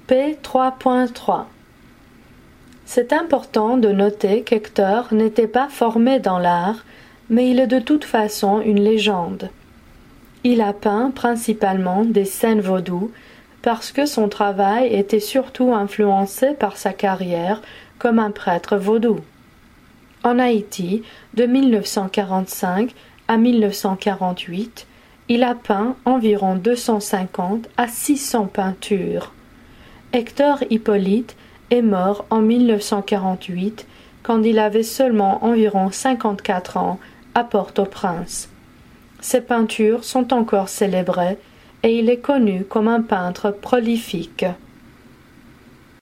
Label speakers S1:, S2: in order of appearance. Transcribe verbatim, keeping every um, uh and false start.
S1: P trois point trois. C'est important de noter qu'Hector n'était pas formé dans l'art, mais il est de toute façon une légende. Il a peint principalement des scènes vaudou, parce que son travail était surtout influencé par sa carrière comme un prêtre vaudou. En Haïti, de mille neuf cent quarante-cinq à mille neuf cent quarante-huit, il a peint environ deux cent cinquante à six cents peintures. Hector Hippolyte est mort en mille neuf cent quarante-huit, quand il avait seulement environ cinquante-quatre ans à Port-au-Prince. Ses peintures sont encore célébrées et il est connu comme un peintre prolifique.